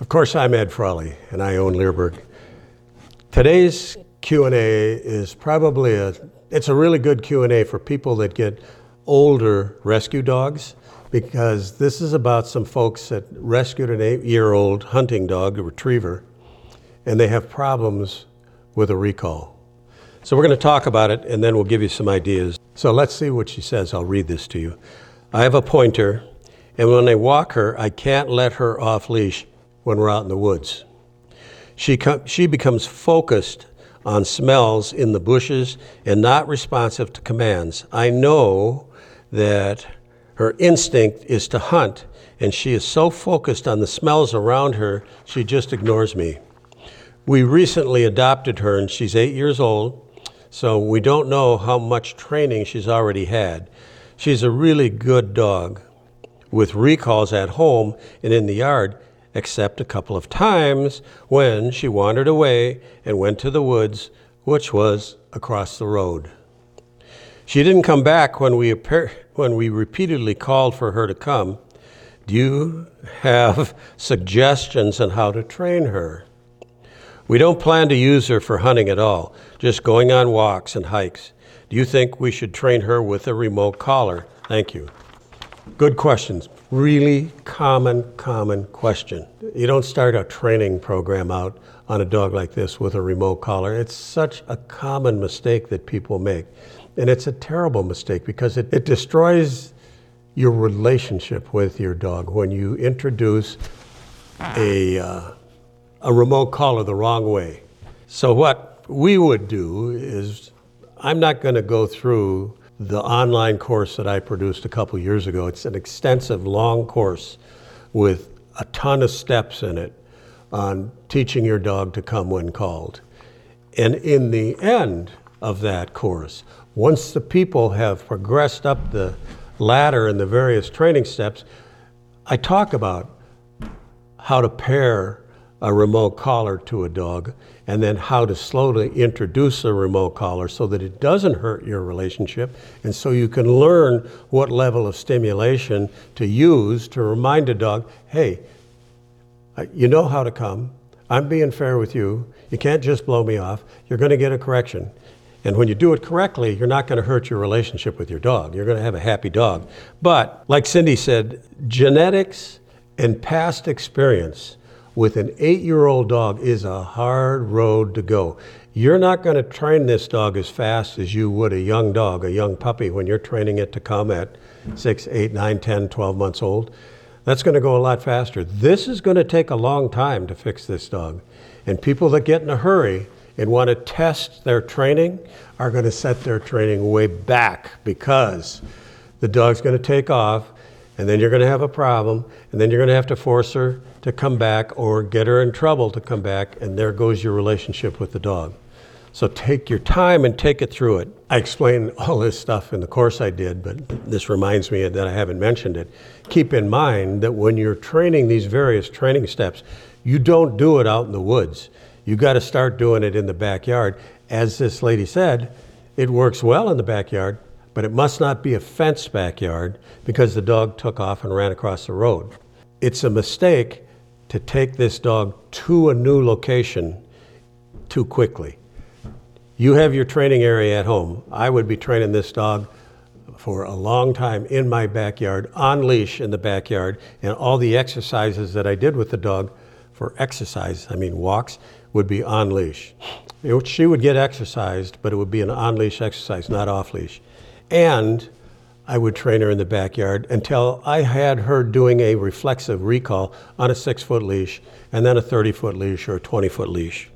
Of course, I'm Ed Frawley, and I own Leerburg. Today's Q&A is probably it's a really good Q&A for people that get older rescue dogs, because this is about some folks that rescued an 8-year-old hunting dog, a retriever, and they have problems with a recall. So we're going to talk about it, and then we'll give you some ideas. So let's see what she says. I'll read this to you. I have a pointer, and when I walk her, I can't let her off leash when we're out in the woods. She becomes focused on smells in the bushes and not responsive to commands. I know that her instinct is to hunt, and she is so focused on the smells around her, she just ignores me. We recently adopted her, and she's 8 years old, so we don't know how much training she's already had. She's a really good dog with recalls at home and in the yard, except a couple of times when she wandered away and went to the woods, which was across the road. She didn't come back when we repeatedly called for her to come. Do you have suggestions on how to train her? We don't plan to use her for hunting at all, just going on walks and hikes. Do you think we should train her with a remote collar? Thank you. Good questions. Really common question. You don't start a training program out on a dog like this with a remote collar. It's such a common mistake that people make. And it's a terrible mistake because it destroys your relationship with your dog when you introduce a remote collar the wrong way. So what we would do is, I'm not going to go through the online course that I produced a couple years ago. It's an extensive, long course with a ton of steps in it on teaching your dog to come when called. And in the end of that course, once the people have progressed up the ladder in the various training steps, I talk about how to pair a remote collar to a dog, and then how to slowly introduce a remote collar so that it doesn't hurt your relationship, and so you can learn what level of stimulation to use to remind a dog, hey, you know how to come. I'm being fair with you. You can't just blow me off. You're going to get a correction. And when you do it correctly, you're not going to hurt your relationship with your dog. You're going to have a happy dog. But like Cindy said, genetics and past experience with an 8-year-old dog is a hard road to go. You're not going to train this dog as fast as you would a young dog, a young puppy, when you're training it to come at 6, 8, 9, 10, 12 months old. That's going to go a lot faster. This is going to take a long time to fix this dog. And people that get in a hurry and want to test their training are going to set their training way back, because the dog's going to take off, and then you're going to have a problem, and then you're going to have to force her to come back or get her in trouble to come back, and there goes your relationship with the dog. So take your time and take it through it. I explained all this stuff in the course I did, but this reminds me that I haven't mentioned it. Keep in mind that when you're training these various training steps, you don't do it out in the woods. You got to start doing it in the backyard. As this lady said, it works well in the backyard, but it must not be a fenced backyard because the dog took off and ran across the road. It's a mistake to take this dog to a new location too quickly. You have your training area at home. I would be training this dog for a long time in my backyard, on leash in the backyard, and all the exercises that I did with the dog for exercise, walks, would be on leash. She would get exercised, but it would be an on leash exercise, not off leash. And I would train her in the backyard until I had her doing a reflexive recall on a 6-foot leash, and then a 30-foot leash or a 20-foot leash.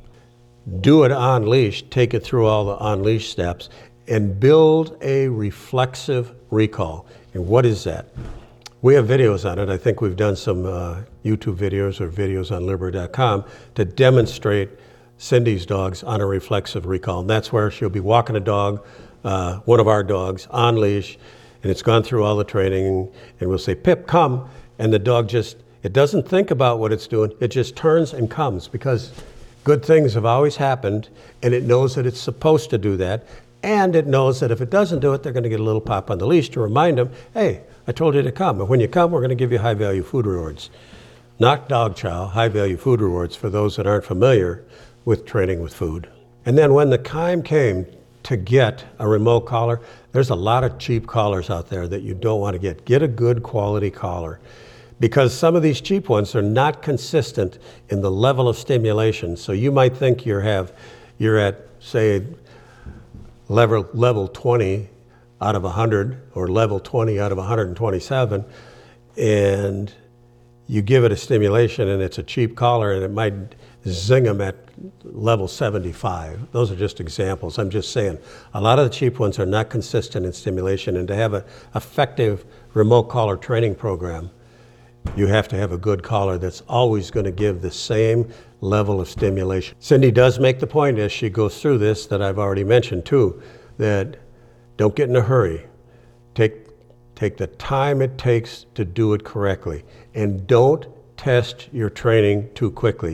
Do it on leash, take it through all the on leash steps, and build a reflexive recall. And what is that? We have videos on it. I think we've done some YouTube videos or videos on Leerburg.com to demonstrate Cindy's dogs on a reflexive recall. And that's where she'll be walking a dog, one of our dogs, on leash, and it's gone through all the training, and we'll say, Pip, come, and the dog it doesn't think about what it's doing, it just turns and comes, because good things have always happened, and it knows that it's supposed to do that, and it knows that if it doesn't do it, they're going to get a little pop on the leash to remind them, hey, I told you to come, and when you come, we're going to give you high-value food rewards. not dog chow, high value food rewards for those that aren't familiar with training with food. And then when the time came to get a remote collar, there's a lot of cheap collars out there that you don't want to get. Get a good quality collar, because some of these cheap ones are not consistent in the level of stimulation. So you might think you're at, say, level 20 out of 100 or level 20 out of 127, and you give it a stimulation and it's a cheap collar and it might zing them at level 75. Those are just examples. I'm just saying a lot of the cheap ones are not consistent in stimulation, and to have an effective remote collar training program, you have to have a good collar that's always going to give the same level of stimulation. Cindy does make the point as she goes through this that I've already mentioned too, that don't get in a hurry. Take the time it takes to do it correctly, and don't test your training too quickly.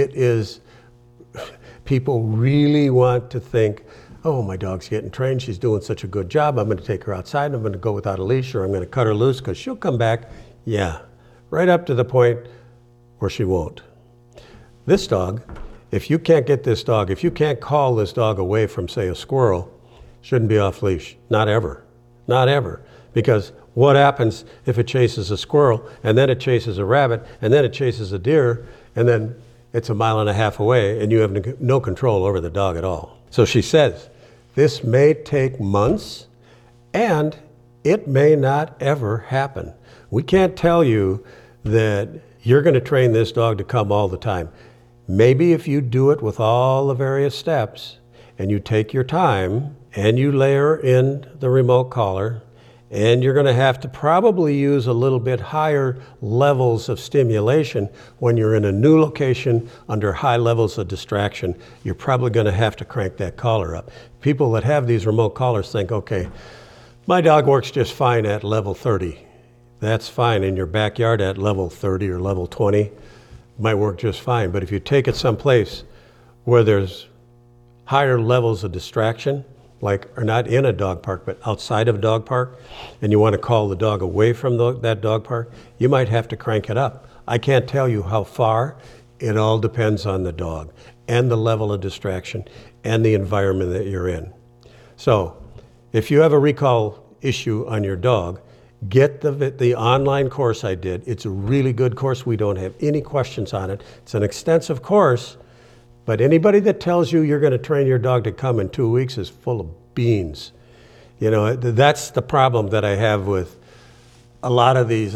People really want to think, oh, my dog's getting trained, she's doing such a good job, I'm going to take her outside, and I'm going to go without a leash, or I'm going to cut her loose because she'll come back. Yeah, right up to the point where she won't. This dog, if you can't get this dog, if you can't call this dog away from, say, a squirrel, shouldn't be off leash. Not ever. Not ever. Because what happens if it chases a squirrel, and then it chases a rabbit, and then it chases a deer, and then it's a mile and a half away, and you have no control over the dog at all? So she says, this may take months, and it may not ever happen. We can't tell you that you're going to train this dog to come all the time. Maybe if you do it with all the various steps, and you take your time, and you layer in the remote collar, and you're going to have to probably use a little bit higher levels of stimulation when you're in a new location under high levels of distraction. You're probably going to have to crank that collar up. People that have these remote collars think, okay, my dog works just fine at level 30. That's fine. In your backyard at level 30 or level 20, might work just fine. But if you take it someplace where there's higher levels of distraction, like are not in a dog park, but outside of a dog park, and you want to call the dog away from that dog park, you might have to crank it up. I can't tell you how far. It all depends on the dog and the level of distraction and the environment that you're in. So if you have a recall issue on your dog, get the online course I did. It's a really good course. We don't have any questions on it. It's an extensive course. But anybody that tells you you're going to train your dog to come in 2 weeks is full of beans. You know, that's the problem that I have with a lot of these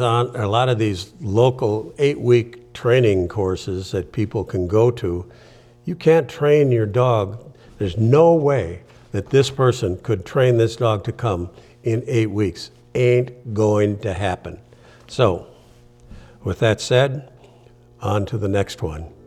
local 8-week training courses that people can go to. You can't train your dog. There's no way that this person could train this dog to come in 8 weeks. Ain't going to happen. So, with that said, on to the next one.